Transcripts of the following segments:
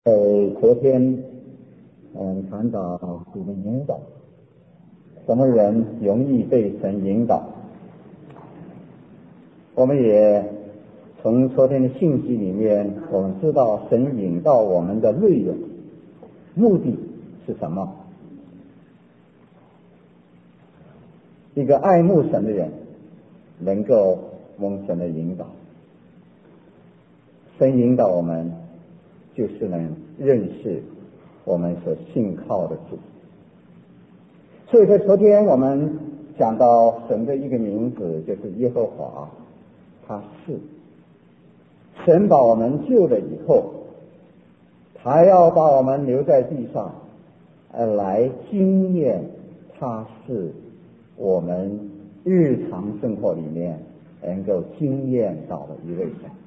昨天谈到主的引导，什么人容易被神引导？我们也从昨天的信息里面，我们知道神引导我们的内容，目的是什么？一个爱慕神的人能够蒙神的引导，神引导我们就是能认识我们所信靠的主。所以在昨天我们讲到神的一个名字就是耶和华，他是神把我们救了以后，他要把我们留在地上来经验他是我们日常生活里面能够经验到的一位神。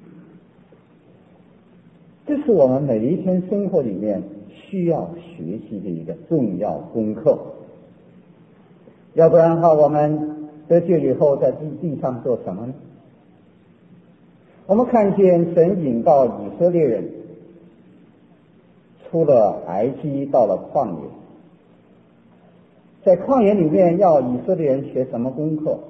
这是我们每一天生活里面需要学习的一个重要功课，要不然的话，我们得救以后在地上做什么呢？我们看见神引导以色列人出了埃及，到了旷野，在旷野里面要以色列人学什么功课？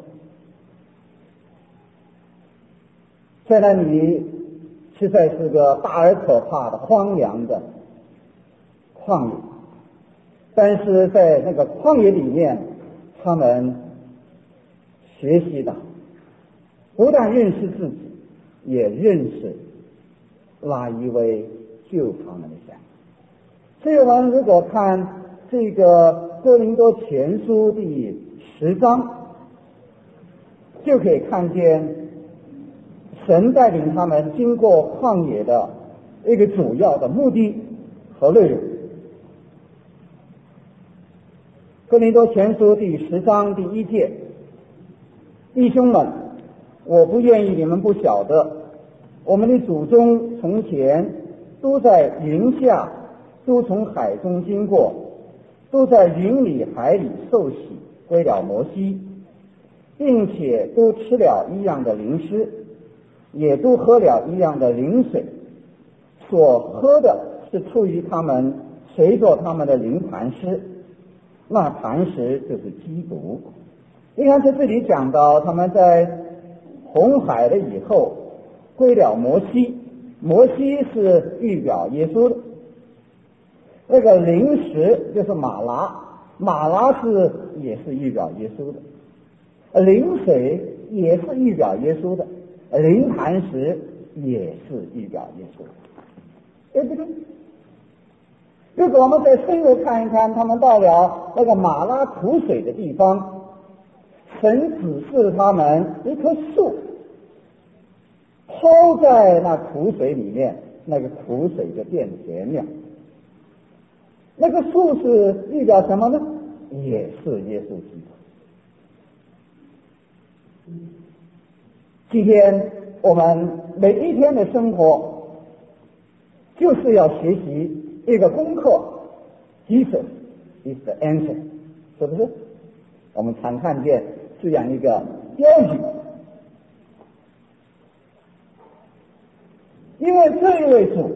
在那里实在是个大而可怕的荒凉的旷野，但是在那个旷野里面，他们学习的不但认识自己，也认识那一位救他们的神。所以我们如果看这个哥林多前书第10章，就可以看见神带领他们经过旷野的一个主要的目的和内容。哥林多前书第10章第1节，弟兄们，我不愿意你们不晓得，我们的祖宗从前都在云下，都从海中经过，都在云里海里受洗归了摩西，并且都吃了一样的灵食，也都喝了一样的灵水，所喝的是出于他们随着他们的灵磐石，那磐石就是基督。你看在这里讲到他们在红海了以后归了摩西，摩西是预表耶稣的，那个灵石就是马拉，马拉也是预表耶稣的，灵水也是预表耶稣的，灵磐石也是预表耶稣的，对不对？如果我们再深入看一看，他们到了那个马拉苦水的地方，神指示他们一棵树抛在那苦水里面，那个苦水就变甜了。那个树是预表什么呢？也是耶稣基督。今天我们每一天的生活就是要学习一个功课 Jesus is the answer， 是不是？我们常看见这样一个标语，因为这一位主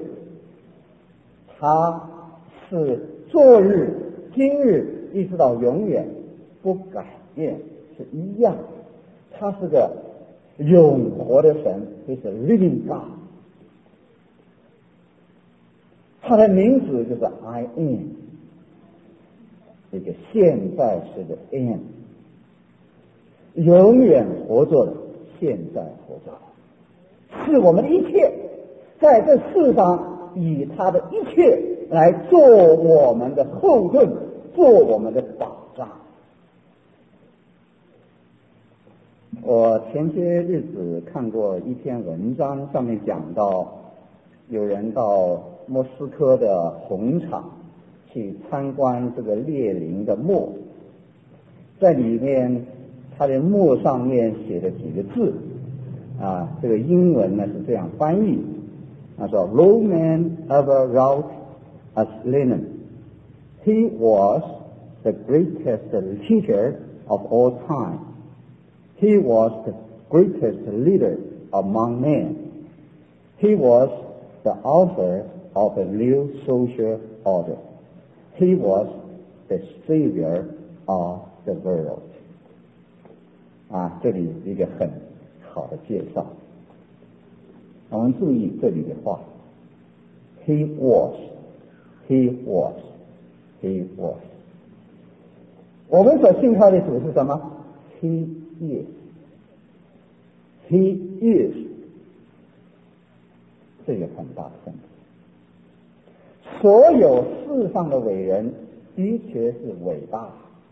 他是昨日今日一直到永远不改变，是一样，他是个永活的神，就是 living God， 他的名字就是 I am， 这个现在时的 am， 永远活着的，现在活着的，是我们的一切，在这世上以他的一切来做我们的后盾，做我们的保障。我前些日子看过一篇文章，上面讲到有人到莫斯科的红场去参观这个列宁的墓，在里面他的墓上面写了几个字这个英文呢是这样翻译，他说 No man ever wrote as Lenin. He was the greatest teacher of all time. He was the greatest leader among men. He was the author of a new social order. He was the savior of the world. 这里一个很好的介绍。我们注意这里的话 ，He was, He was, He was。我们所信靠的主是什么 ？He is, He is。这个很大的分别。所有世上的伟人的确是伟大，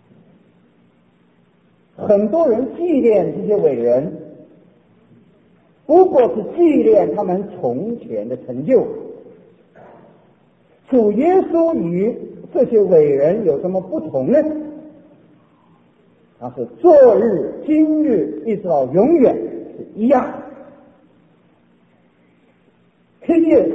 很多人纪念这些伟人，不过是纪念他们从前的成就。主耶稣与这些伟人有什么不同呢？他是昨日、今日一直到永远是一样。He is，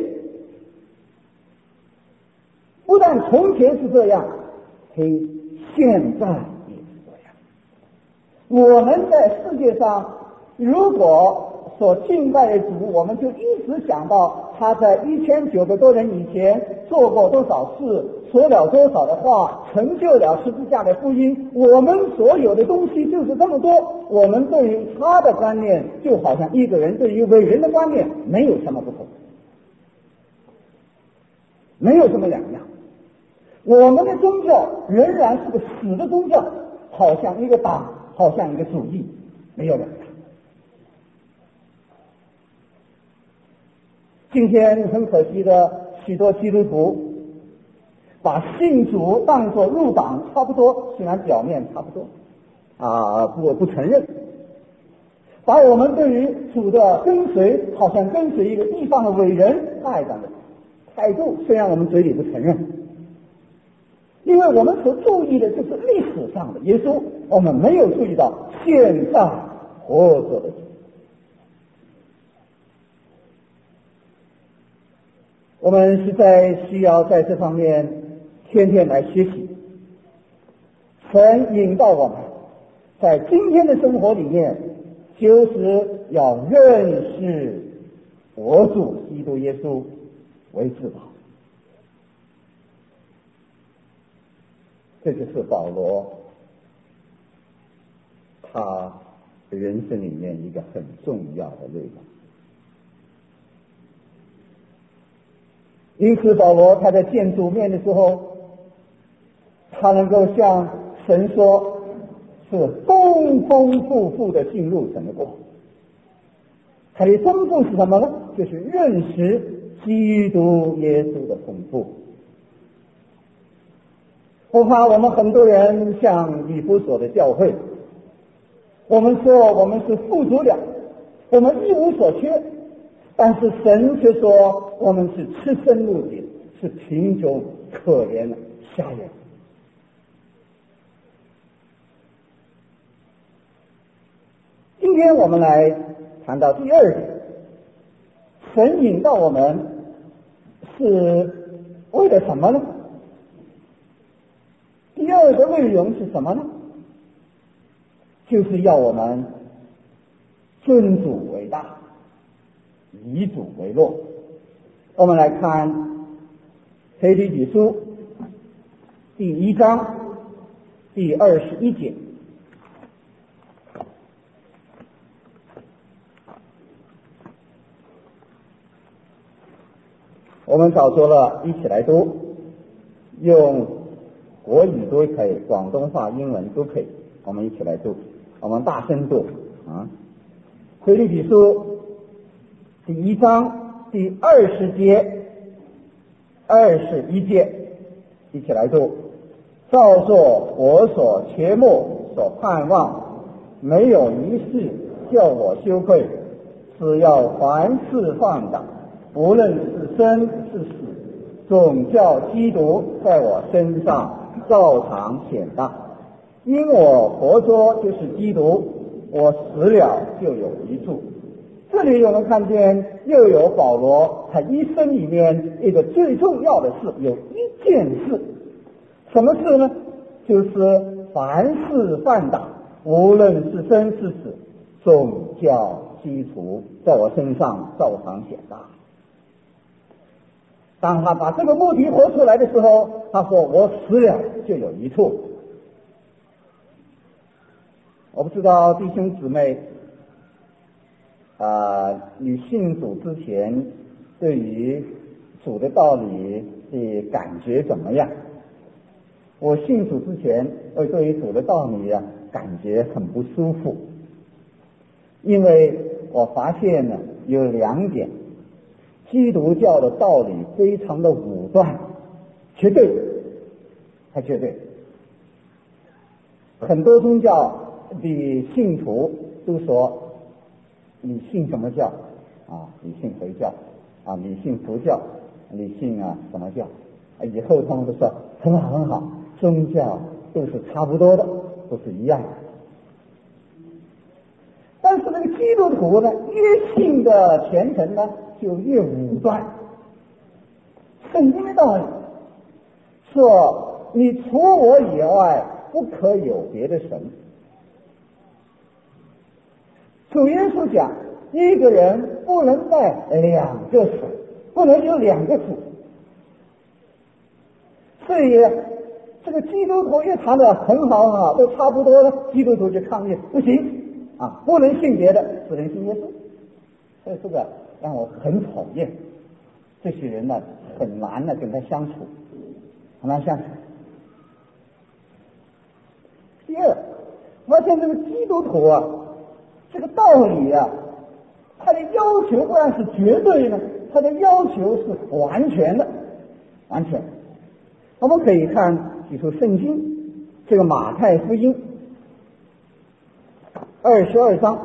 不但从前是这样，He现在也是这样。我们在世界上如果所敬拜的主，我们就一直想到他在1900多年以前做过多少事，说了多少的话，成就了十字架的福音。我们所有的东西就是这么多，我们对于他的观念就好像一个人对于伟人的观念没有什么不同，没有什么两样。我们的宗教仍然是个死的宗教，好像一个党，好像一个主义，没有两样。今天很可惜的，许多基督徒把信主当作入党差不多，虽然表面差不多不承认，把我们对于主的跟随好像跟随一个地方的伟人那样的态度，虽然我们嘴里不承认，因为我们所注意的就是历史上的耶稣，我们没有注意到现在活着的主。我们实在需要在这方面天天来学习。神引导我们在今天的生活里面，就是要认识我主基督耶稣为至宝。这就是保罗他人生里面一个很重要的内容。因此保罗他在见主面的时候，他能够向神说，是丰丰富富的进入神的国。他的丰富是什么呢？就是认识基督耶稣的丰富。我怕我们很多人像以弗所的教会，我们说我们是富足的，我们一无所缺，但是神却说我们是赤身露体，是贫穷可怜的瞎眼。今天我们来谈到第二点，神引导我们是为了什么呢？第二个内容是什么呢？就是要我们尊主为大，以主为乐。我们来看腓立比书第1章第21节。我们早说了，一起来读，用国语都可以，广东话、英文都可以。我们一起来读，我们大声读腓立比书第1章第20节、21节，一起来读。照作我所切慕、所盼望，没有一事叫我羞愧，只要凡事放胆，无论是生是死，总叫基督在我身上照常显大。因我活着就是基督，我死了就有益处。这里我们看见又有保罗他一生里面一个最重要的事，有一件事，什么事呢？就是凡事放胆，无论是生是死，总叫基督在我身上照常显大。 当他把这个目的活出来的时候，他说我死了就有益处。我不知道弟兄姊妹你信主之前对于主的道理的感觉怎么样？我信主之前对于主的道理感觉很不舒服，因为我发现呢有2点，基督教的道理非常的武断，绝对，太绝对。很多宗教的信徒都说你信什么教你信回教你信佛教，你信什么教，以后他们都说很好很好，宗教都是差不多的，都是一样的。但是那个基督徒呢，越信的虔诚呢就越武断。圣经的道理说你除我以外不可有别的神。主耶稣讲一个人不能拜2个神，不能有2个主。所以这个基督徒越谈的很好很好，都差不多了，基督徒就抗议不行不能信别的，只能信耶稣。所以这个让我很讨厌，这些人呢很难的跟他相处，很难相处。第二，发现这个基督徒这个道理他的要求不但是绝对的，他的要求是完全的，完全。我们可以看几处圣经，这个马太福音22章，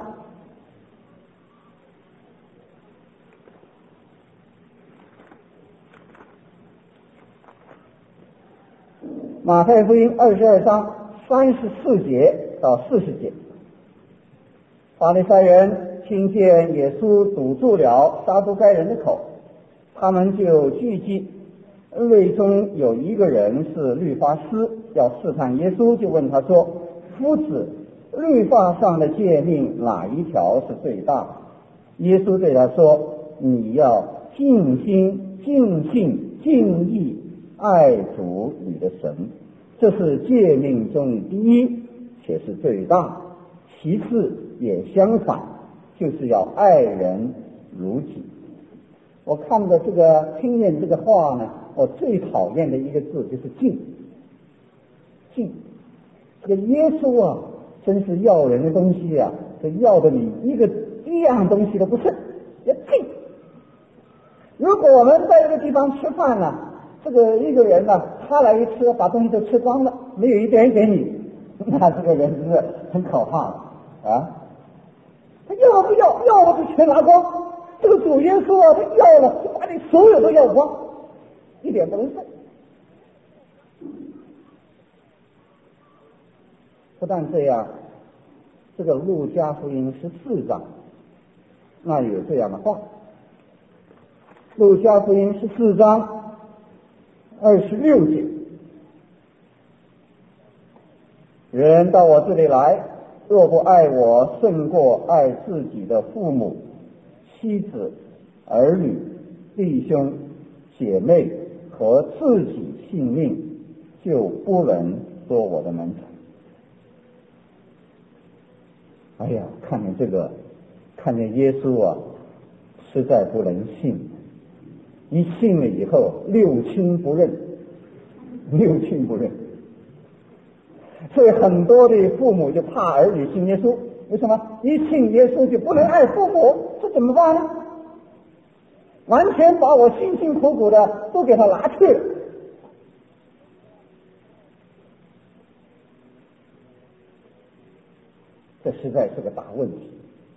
马太福音22章34节到40节。法利赛人听见耶稣堵住了撒都该人的口，他们就聚集，内中有一个人是律法师，要试探耶稣，就问他说：夫子，律法上的诫命哪一条是最大？耶稣对他说：你要尽心尽性尽意爱主你的神，这是诫命中第一，且是最大。其次也相反，就是要爱人如己。我看到听见这个话呢，我最讨厌的一个字就是敬。敬，这个耶稣真是要人的东西这要的你一样东西都不剩，要敬。如果我们在这个地方吃饭这个一个人他来一吃，把东西都吃光了，没有一点给你，那这个人是很可怕的他要不要？要了就全拿光。这个主耶稣他要了就把你所有都要光，一点不能剩。不但这样，这个路加福音14章那有这样的话，路加福音14章26节，人到我这里来，若不爱我胜过爱自己的父母、妻子、儿女、弟兄、姐妹和自己性命，就不能做我的门徒。哎呀，看见这个，看见耶稣实在不能信。一信了以后，六亲不认。所以很多的父母就怕儿女信耶稣，为什么？一信耶稣就不能爱父母，这怎么办呢？完全把我辛辛苦苦的都给他拿去了。这实在是个大问题。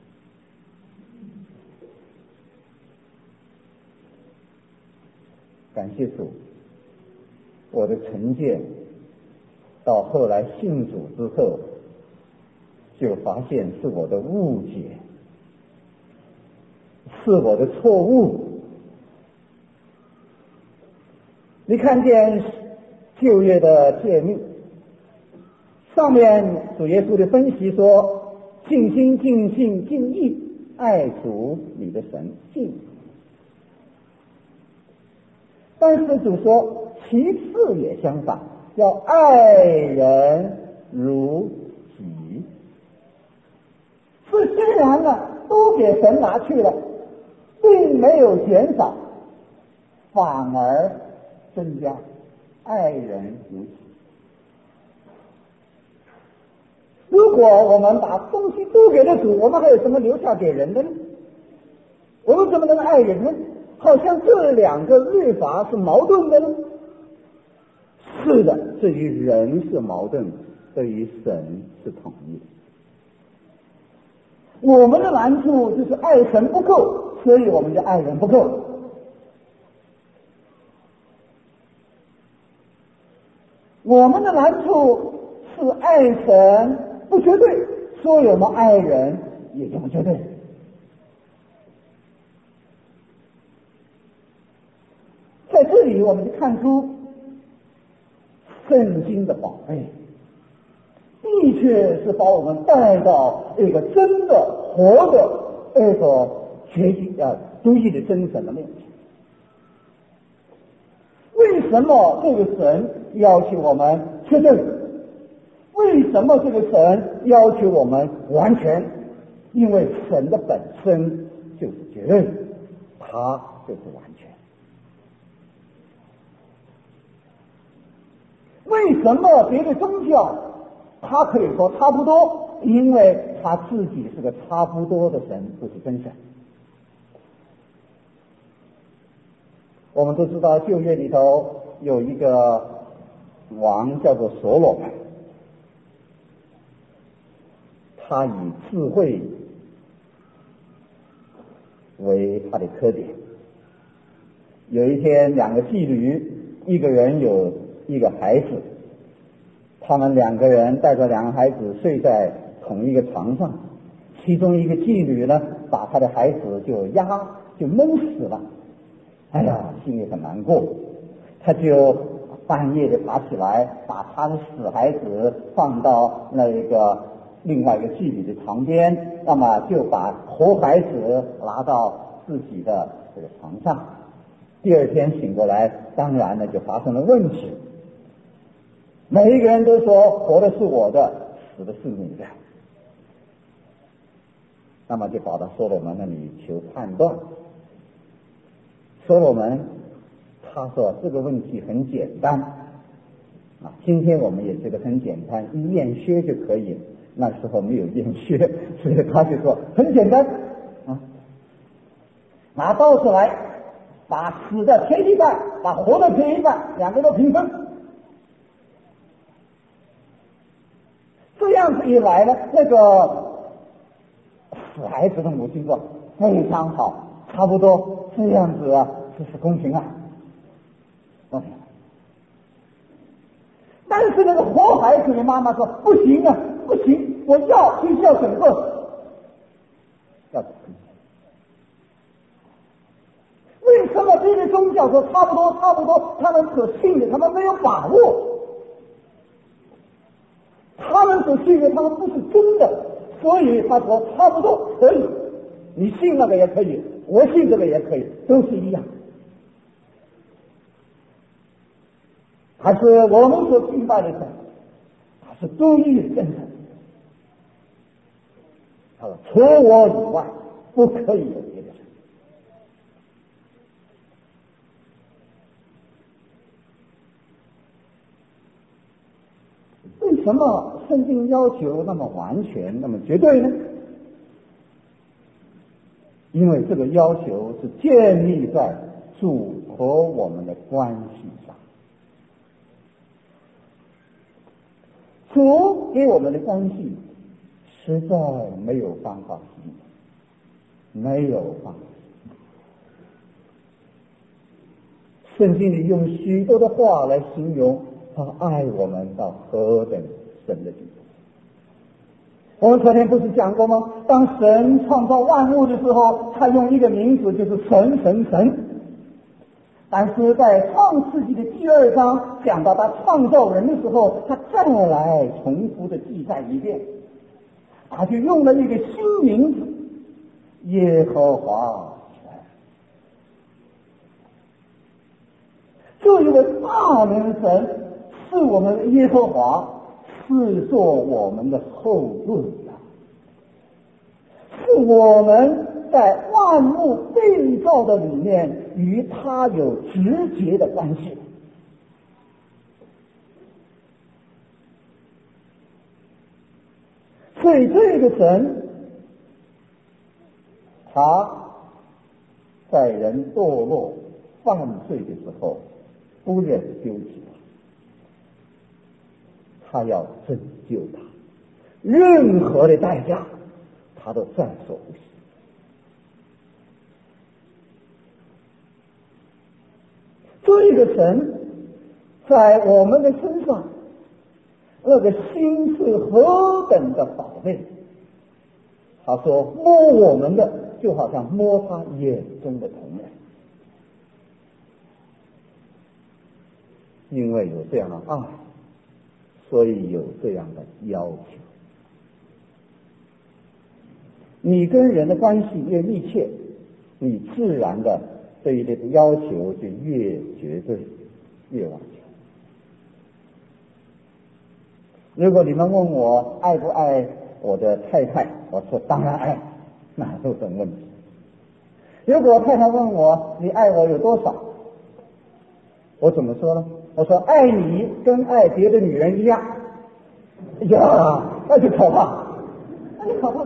感谢主，我的成见到后来信主之后，就发现是我的误解，是我的错误。你看见旧约的诫命，上面主耶稣的分析说：尽心尽性尽意爱主你的神。尽但是主说其次也相反，要爱人如己。是虽然呢都给神拿去了，并没有减少，反而增加，爱人如己。如果我们把东西都给了主，我们还有什么留下给人的呢？我们怎么能爱人呢？好像这两个律法是矛盾的呢？是的，对于人是矛盾的，对于神是统一的。我们的难处就是爱神不够，所以我们就爱人不够。我们的难处是爱神不绝对，所以我们爱人也就不绝对。在这里我们就看出圣经的宝贝，的确是把我们带到一个真的活的一个独一的真神的面前。为什么这个神要求我们确定？为什么这个神要求我们完全？因为神的本身就是绝对，他就是完全。为什么别的宗教他可以说差不多？因为他自己是个差不多的神，不是真神。我们都知道旧约里头有一个王叫做所罗门，他以智慧为他的特点。有一天，两个妓女，一个人有一个孩子，他们两个人带着两个孩子睡在同一个床上，其中一个妓女呢，把他的孩子就闷死了。哎呀，心里很难过，他就半夜的爬起来，把他的死孩子放到那个另外一个妓女的床边，那么就把活孩子拿到自己的这个床上。第二天醒过来，当然呢就发生了问题，每一个人都说活的是我的，死的是你的，那么就跑到所罗门那里求判断。所罗门他说这个问题很简单今天我们也觉得很简单，一验血就可以，那时候没有验血，所以他就说很简单拿刀子来，把死的切一半，把活的切一半，两个都平分。这样子一来呢，那个死孩子的母亲说非常好，差不多这样子这是公平但是那个活孩子的妈妈说不行不行，我必须要整个为什么这些宗教说差不多，他们所信的他们没有把握，他们所信的他们不是真的，所以他说差不多可以，你信那个也可以，我信这个也可以，都是一样。还是我们所敬拜的神，他是独一的真神。他说除我以外不可以有别的神。为什么圣经要求那么完全那么绝对呢？因为这个要求是建立在主和我们的关系上。主给我们的关系实在没有办法形容，没有办法。圣经里用许多的话来形容他爱我们到何等深的地步。我们昨天不是讲过吗？当神创造万物的时候，他用一个名字就是神神神。但是在创世纪的第2章讲到他创造人的时候，他再来重复的记载一遍，他就用了一个新名字耶和华。 这一位大能神是我们的耶和华，是做我们的后盾啊，是我们在万物被造的里面与他有直接的关系。所以这个神，他在人堕落犯罪的时候不忍丢弃他要拯救他，任何的代价他都在所不惜。这个神在我们的身上那个心是何等的宝贝，他说摸我们的就好像摸他眼中的瞳人，因为有这样的爱，所以有这样的要求。你跟人的关系越密切，你自然的对于这个要求就越绝对越完全。如果你们问我爱不爱我的太太，我说当然爱，哪有什么问题。如果太太问我你爱我有多少，我怎么说呢？我说爱你跟爱别的女人一样。哎呀，那就可怕，那就可怕。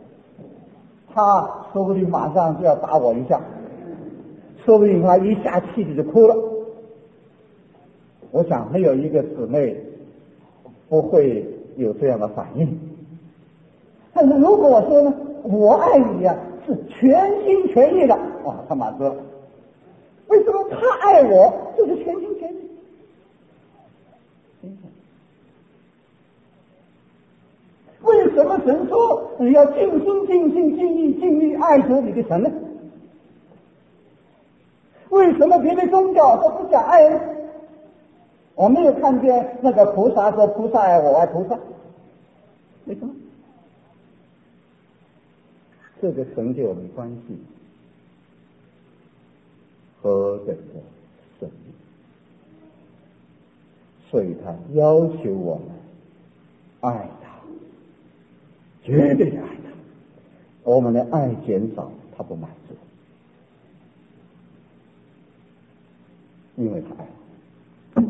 他说不定马上就要打我一下，说不定他一下气就哭了。我想没有一个姊妹不会有这样的反应。但是如果我说呢，我爱你啊，是全心全意的，哇，他马哥，为什么他爱我就是全心全意？为什么神说你要尽心尽性尽意尽力爱主你的神呢？为什么别的宗教都不讲爱呢？我没有看见那个菩萨说菩萨爱我爱菩萨，为什么？这个神给我们关系何等的神秘，所以他要求我们爱他，绝对的爱他。我们的爱减少，他不满足，因为他爱我。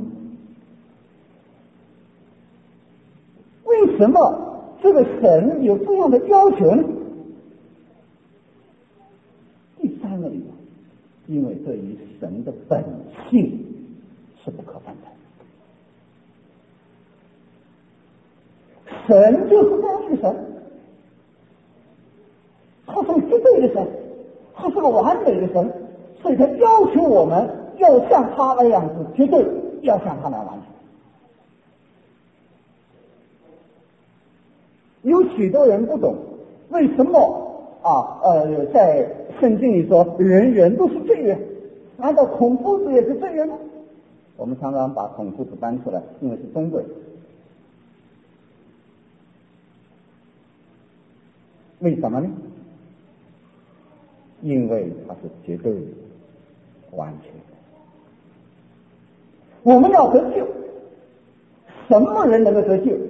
为什么这个神有这样的要求呢？第三个理由，因为这与神的本性是不可分的。神就是这样一个神，他是个绝对的神，他是个完美的神，所以他要求我们要像他那样子，绝对要像他那样完全。有许多人不懂为什么在圣经里说人人都是罪人，难道孔夫子也是罪人吗？我们常常把孔夫子搬出来，因为是中国人。为什么呢？因为他是绝对完全的。我们要得救，什么人能够得救？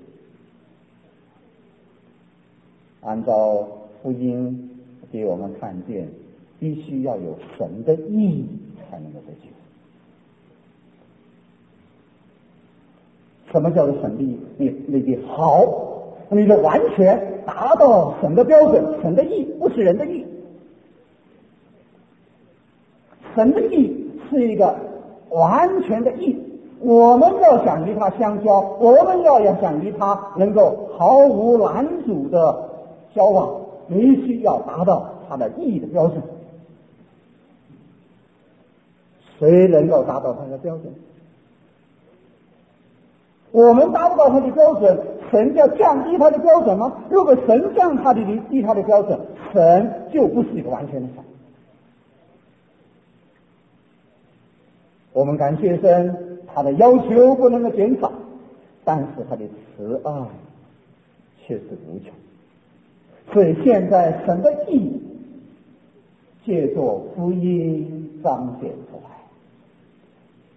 按照福音给我们看见，必须要有神的意才能够得救。什么叫做神的意？你的好，你的完全达到神的标准，神的意不是人的意。神的意是一个完全的意，我们要想与他相交，我们要想与他能够毫无拦阻的交往，必须要达到他的意的标准。谁能够达到他的标准？我们达不到他的标准，神要降低他的标准吗？如果神降低他的标准，神就不是一个完全的神。我们感谢神，他的要求不能够减少，但是他的慈爱却是无穷。所以现在神的意借着福音彰显出来。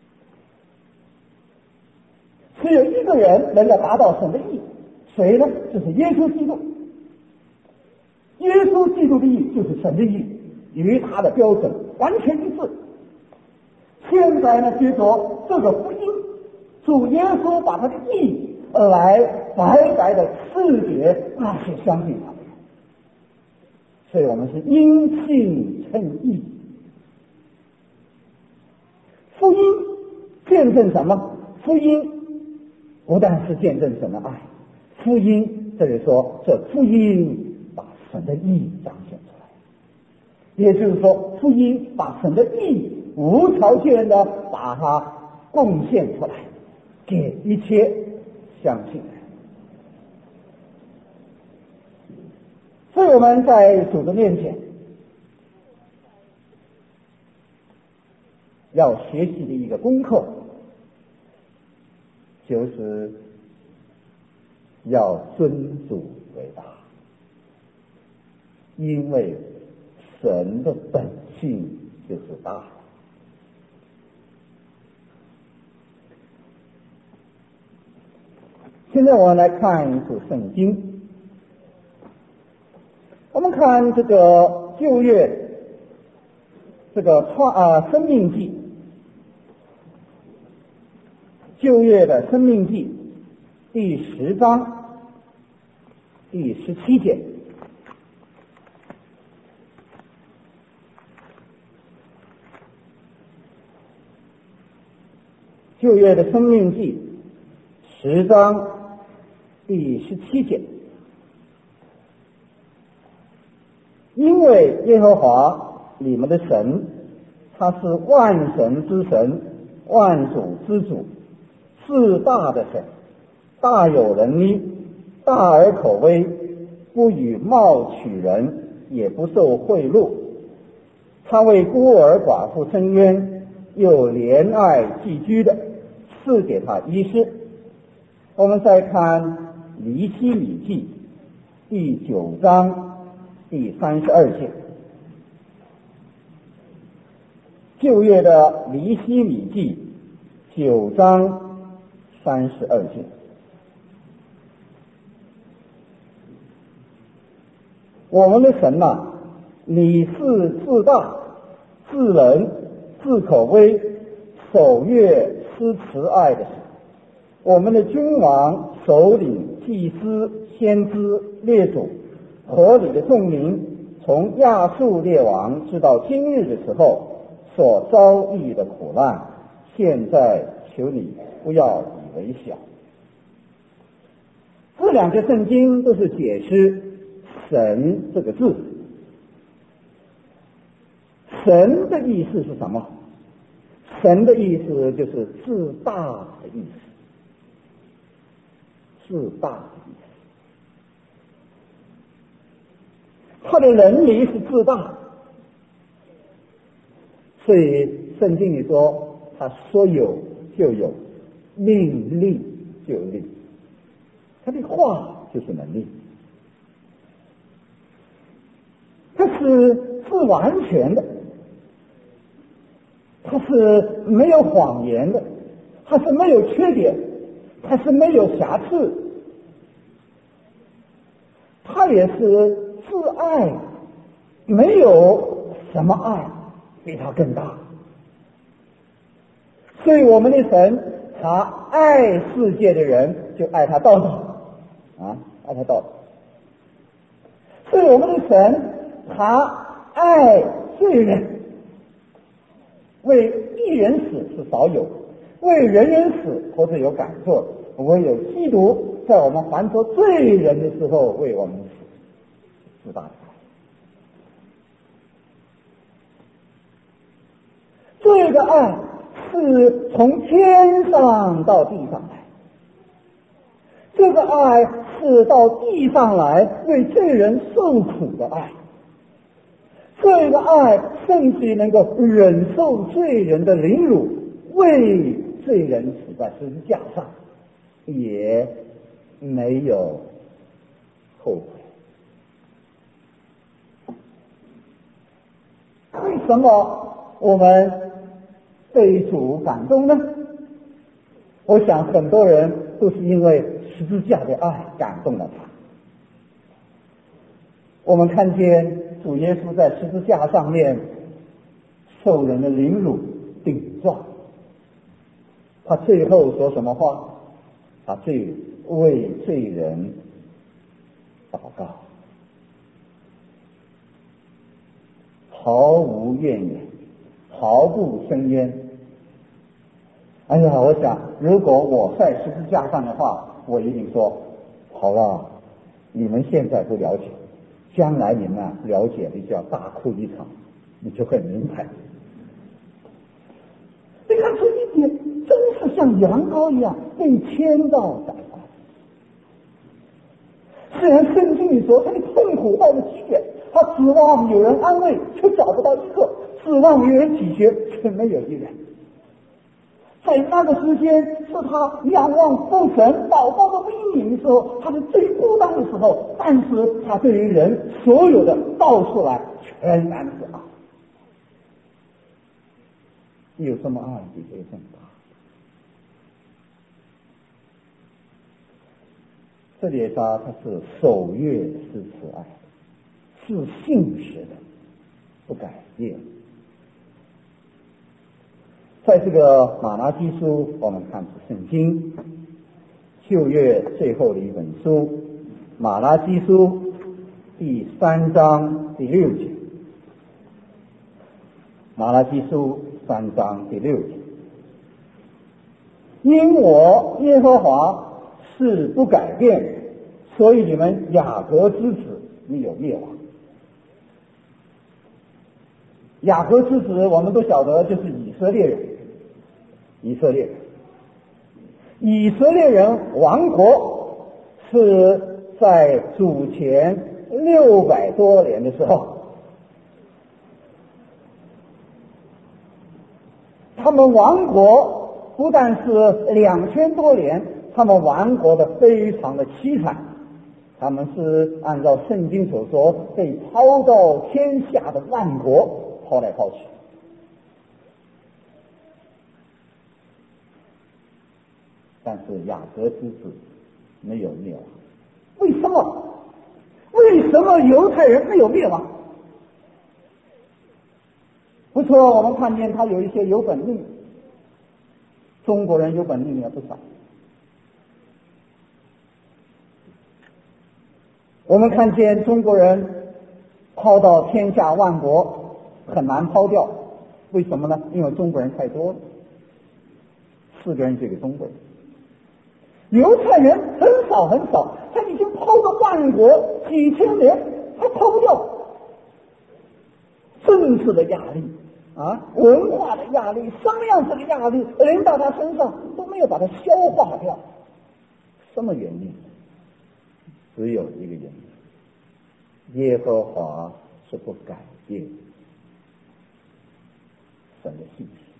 只有一个人能够达到神的义，谁呢？就是耶稣基督。耶稣基督的义就是神的义，与他的标准完全一致。现在呢，接着这个福音，主耶稣把他的义来白白的赐给那些相信他的人，所以我们是因信称义。福音见证什么？福音不但是见证神的爱，福音这里说，这福音把神的义彰显出来，也就是说，福音把神的义无条件的把它贡献出来，给一切相信人。所以我们在主的面前要学习的一个功课，就是要尊主为大，因为神的本性就是大。现在我们来看一组圣经，我们看这个旧约这个生命记，旧约的生命记第10章第17节。旧约的生命记10章第17节，因为耶和华你们的神，他是万神之神，万主之主，是大的神，大有能力，大而可畏，不以貌取人，也不受贿赂。他为孤儿寡妇伸冤，又怜爱寄居的，赐给他医师。我们再看尼希米记第9章第32节，旧约的尼希米记9章32节。我们的神啊，你是自大、自仁、自可威、守约施慈爱的神。我们的君王、首领、祭司、先知、列祖和你的众民，从亚述列王直到今日的时候所遭遇的苦难，现在求你不要以为小。这两个圣经都是解释神这个字。神的意思是什么？神的意思就是自大的意思，自大的意思。他的能力是自大，所以圣经里说他说有就有，命令就立，他的话就是能力。他是完全的，他是没有谎言的，他是没有缺点，他是没有瑕疵，他也是自爱，没有什么爱比他更大。所以我们的神，他爱世界的人就爱他到底爱他到底。所以我们的神，他爱罪人，为一人死是少有，为人人死或者有感受，唯有基督在我们还作罪人的时候为我们死，是大的。这个爱是从天上到地上来，这个爱是到地上来为罪人受苦的爱，这个爱甚至能够忍受罪人的凌辱，为罪人死在十字架上，也没有后悔。为什么我们被主感动呢？ 我想很多人都是因为十字架的爱感动了他。我们看见主耶稣在十字架上面受人的凌辱顶撞，他最后说什么话？他为罪人祷告，毫无怨言，毫不生烟。哎呀，我想如果我在十字架上的话，我一定说好了，你们现在不了解，将来你们了解的就要大哭一场，你就会明白。你看这一点真是像羊羔一样被牵到宰杀。虽然圣经里说他的痛苦到了极点，他指望有人安慰，却找不到一个；指望有人体恤，却没有一人。在那个时间是他仰望父神祷告的威名的时候，他是最孤单的时候，但是他对于人所有的道出来全然是爱。有什么爱比这更大？这里他是守约是慈爱，是信实的，不改变。在这个马拉基书，我们看圣经旧约最后的一本书，马拉基书第3章第6节。马拉基书3章第6节，因我耶和华是不改变，所以你们雅各之子没有灭亡。雅各之子我们都晓得就是以色列人，以色列人亡国是在主前600多年的时候，他们亡国不但是2000多年，他们亡国的非常的凄惨，他们是按照圣经所说被抛到天下的万国抛来抛去。但是雅各之子没有灭亡。为什么？为什么犹太人没有灭亡？不错，我们看见他有一些有本领，中国人有本领也不少。我们看见中国人抛到天下万国很难抛掉，为什么呢？因为中国人太多了，4个人就一个中国人。犹太人很少很少，他已经抛到万国几千年，他抛不掉。政治的压力文化的压力，什么样子的压力临到他身上都没有把它消化掉。什么原因？只有一个原因，耶和华是不改变神的信息。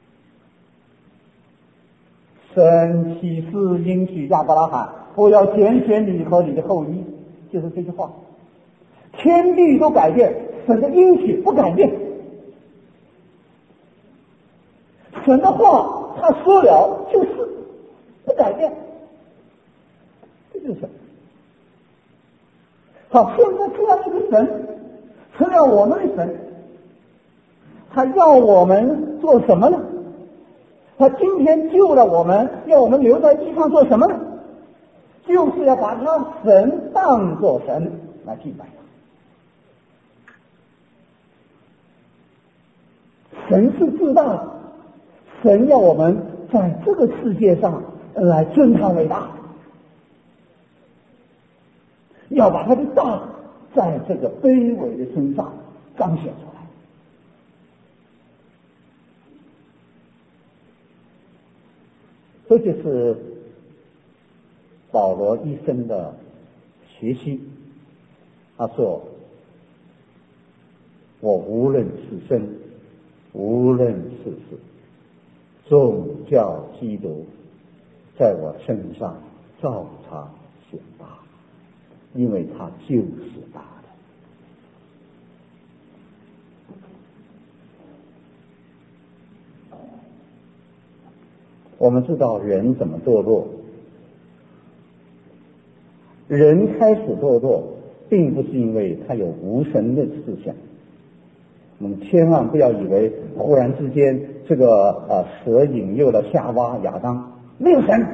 神启示应许亚伯拉罕，我要拣选你和你的后裔，就是这句话。天地都改变，神的应许不改变。神的话他说了就是不改变，这就是神。好，现在这样一个神成了我们的神，他要我们做什么呢？他今天救了我们，要我们留在地上做什么呢？就是要把他神当作神来敬拜他。神是至大的，神要我们在这个世界上来尊他为大，要把他的大在这个卑微的身上彰显出来。这就是保罗一生的学习。他说，我无论是生无论是死，总叫基督在我身上照常显大，因为他就是大的。 我们知道人怎么堕落，人开始堕落并不是因为他有无神论思想。我们千万不要以为忽然之间这个蛇引诱了夏娃亚当，没有神，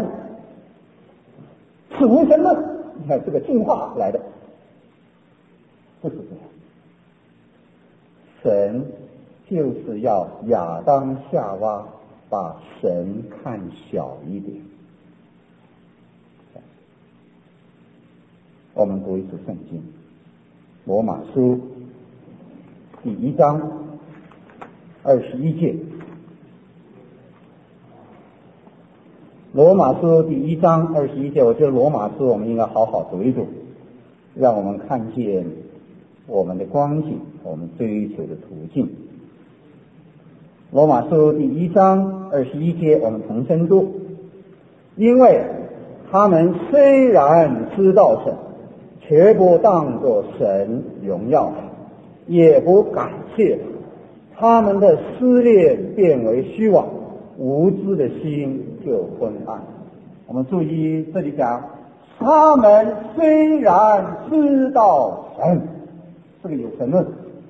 是无神论，你看这个进化来的，不是这样。神就是要亚当夏娃把神看小一点。我们读一次圣经，罗马书第1章21节。罗马书第1章21节，我觉得罗马书我们应该好好读一读，让我们看见我们的光景，我们追求的途径。罗马书第1章21节，我们重申读，因为他们虽然知道神，却不当作神荣耀，也不感谢他们的思念变为虚妄，无知的心就昏暗。我们注意这里讲，他们虽然知道神，这个有神论，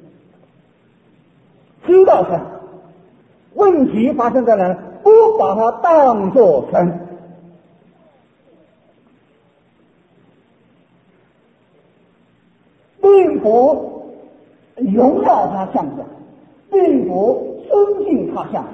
知道神，问题发生在哪？不把它当作神，并不荣耀他像神，并不尊敬他像神。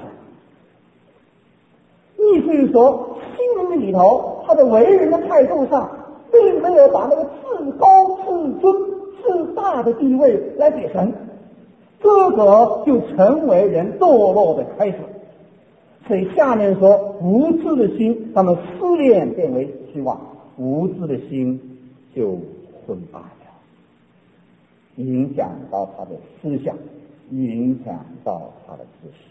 意思是说，心灵里头他的为人的态度上，并没有把那个至高至尊至大的地位来给神，这个就成为人堕落的开始。所以下面说，无知的心，他们思念变为虚妄，无知的心就昏暗了，影响到他的思想，影响到他的知识。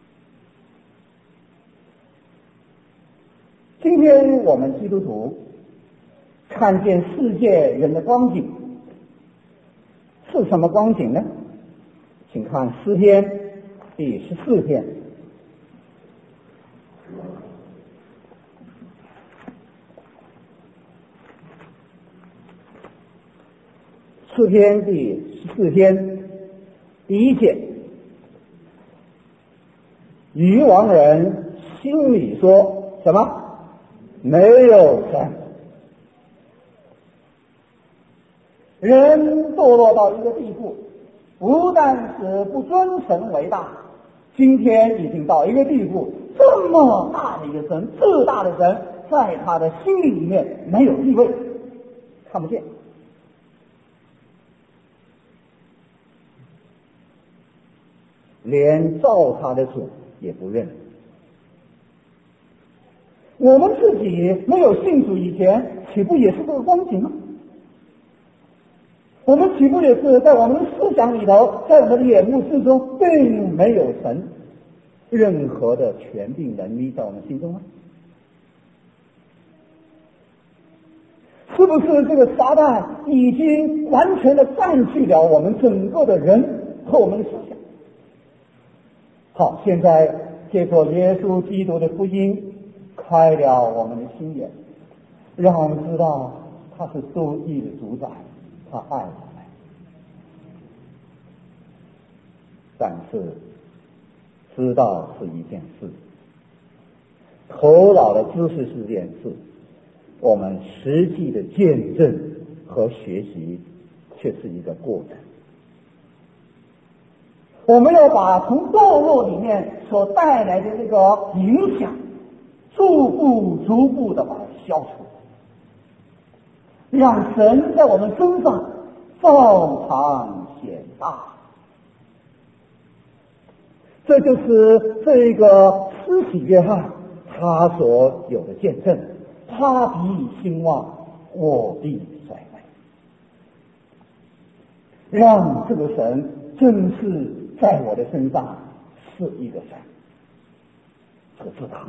今天我们基督徒看见世界人的光景是什么光景呢？请看诗篇第14篇。诗篇第14篇第1节，愚妄人心里说什么？没有神。人堕落到一个地步，不但是不尊神为大，今天已经到一个地步，这么大的一个神，至大的神，在他的心里面没有地位，看不见。连造他的主也不认。我们自己没有信主以前，岂不也是这个光景吗？我们岂不也是在我们的思想里头，在我们的眼目之中，并没有神任何的权柄能力在我们心中吗？是不是这个撒旦已经完全的占据了我们整个的人和我们的思想？好，现在借着耶稣基督的福音，开了我们的心眼，让我们知道他是独一的主宰，他爱我们。但是知道是一件事，头脑的知识是一件事，我们实际的见证和学习却是一个过程。我们要把从堕落里面所带来的这个影响，逐步的把它消除，让神在我们身上照常显大。这就是这个施洗约翰他所有的见证，他必兴旺，我必衰微，让这个神正是在我的身上是一个神。这个知道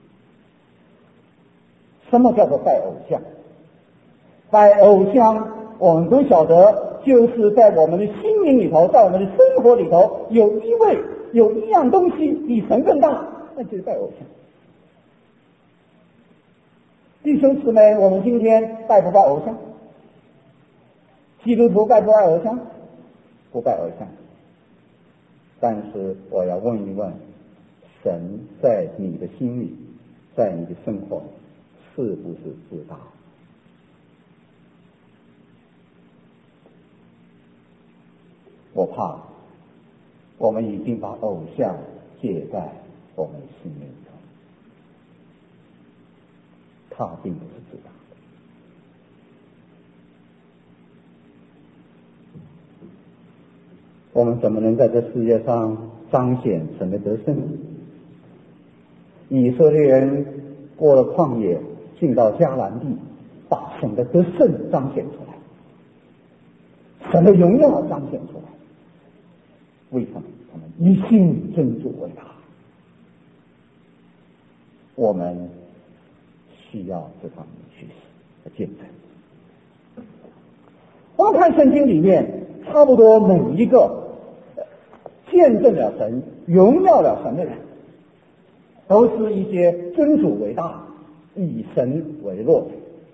什么叫做拜偶像？拜偶像我们都晓得，就是在我们的心灵里头，在我们的生活里头，有一样东西比神更大，那就是拜偶像。 弟兄姊妹，我们今天拜不拜偶像？基督徒拜不拜偶像？不拜偶像。但是我要问一问，神在你的心里，在你的生活是不是自大？我怕我们已经把偶像借在我们心里头，他并不是自大。我们怎么能在这世界上彰显神的得胜？以色列人过了旷野，进到迦南地，把神的得胜彰显出来，神的荣耀彰显出来。为什么？他们一心尊主为大。我们需要这方面学习和见证。我们看圣经里面，差不多每一个见证了神、荣耀了神的人，都是一些尊主为大、以神为弱。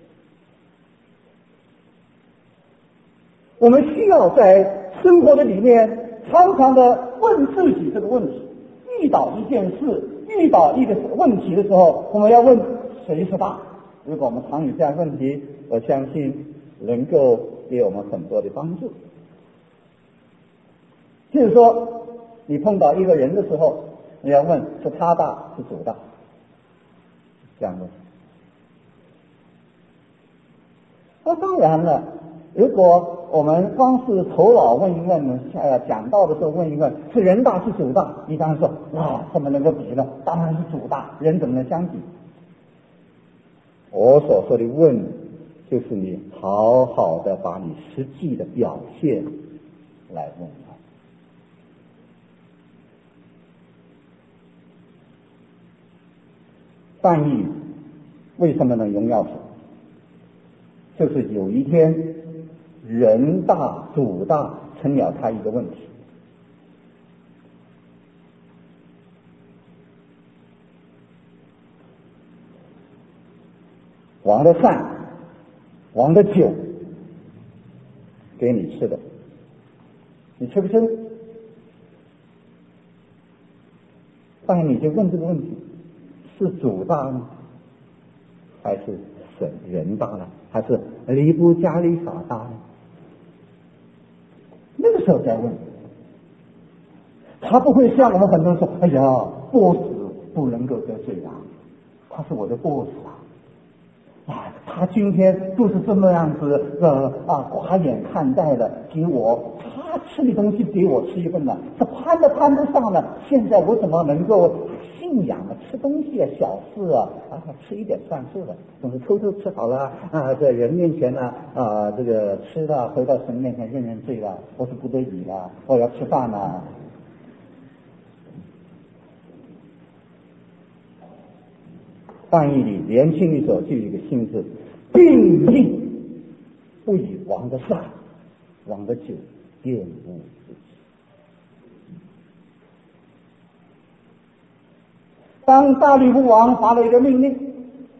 我们需要在生活的里面常常的问自己这个问题：遇到一件事、遇到一个问题的时候，我们要问谁是大？如果我们常有这样的问题，我相信能够给我们很多的帮助。就是说，你碰到一个人的时候，你要问是他大是主大，这样问。那当然了，如果我们光是头脑问一问，讲道的时候问一问，是人大是主大，你当然说哇，怎么能够比呢？当然是主大，人怎么能相比？我所说的问，就是你好好的把你实际的表现来问他。但以为什么能荣耀神？就是有一天人大主大成了他一个问题。王的饭，王的酒给你吃的，你吃不吃？但你就问这个问题：是主大呢，还是人大呢？还是尼布加利法大呢？那个时候再问，他不会像我们很多人说：“哎呀，boss不能够得罪啊，他是我的 boss 啊。”他今天就是这么样子刮眼看待的，给我他吃的东西给我吃一份了，这攀不上了。现在我怎么能够信仰啊？吃东西啊，小事啊，吃一点算数了，总是偷偷吃好了在人面前呢这个吃了，回到神面前认罪了，我是不得已了，我要吃饭了。但以理年轻的时候就有一个心智，定义不以王的善、王的酒玷污自己。当大利乌王发了一个命令，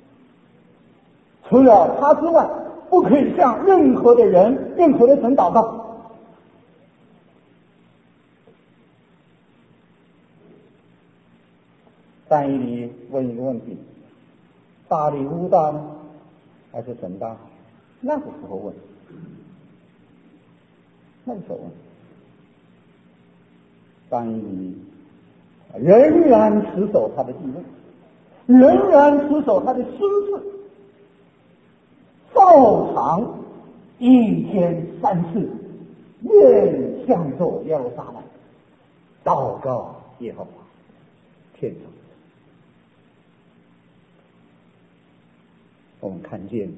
除了他之外，不可以向任何的人、任何的神祷告。但以理问一个问题：大利乌大呢，还是神大？那个时候问，但以理仍然持守他的地位，仍然持守他的心智，照常一天3次面向着耶路撒冷祷告耶和华天上。我们看见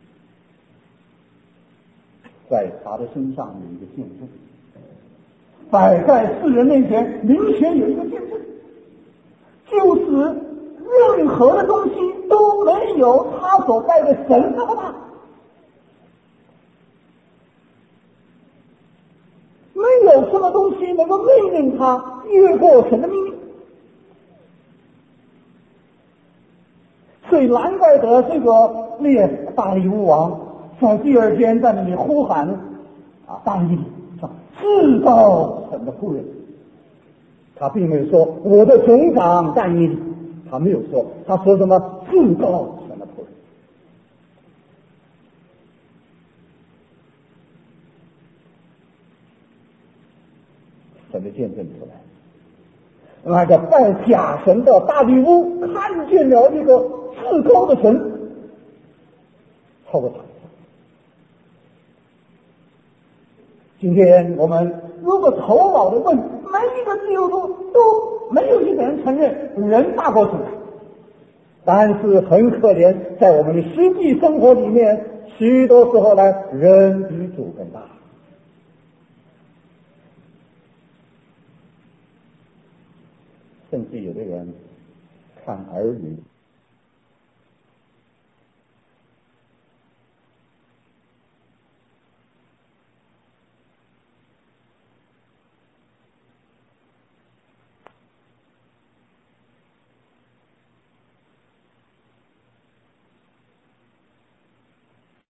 在他的身上有一个见证，摆在世人面前明显有一个见证，就是任何的东西都没有他所拜的神那么大，没有什么东西能够命令他越过神的命令。所以难怪的这个烈死大力乌王，在第二天在那里呼喊大义说至高神的仆人。他并没有说我的总长但以理，他没有说，他说什么至高神的仆人。神的见证出来，那个拜假神的大利乌看见了一个至高的神，超过他。今天我们如果头脑的问，每一个基督徒都没有一个人承认人大过主，但是很可怜，在我们的实际生活里面，许多时候呢，人比主更大。甚至有的人看儿女